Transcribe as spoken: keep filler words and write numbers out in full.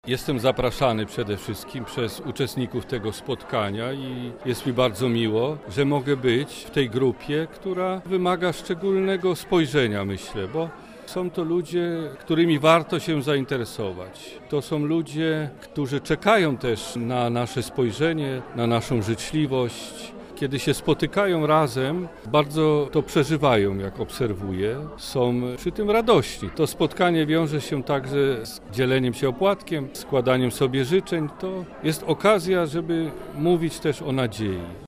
Jestem zapraszany przede wszystkim przez uczestników tego spotkania i jest mi bardzo miło, że mogę być w tej grupie, która wymaga szczególnego spojrzenia, myślę, bo są to ludzie, którymi warto się zainteresować. To są ludzie, którzy czekają też na nasze spojrzenie, na naszą życzliwość. Kiedy się spotykają razem, bardzo to przeżywają, jak obserwuję. Są przy tym radośni. To spotkanie wiąże się także z dzieleniem się opłatkiem, składaniem sobie życzeń. To jest okazja, żeby mówić też o nadziei.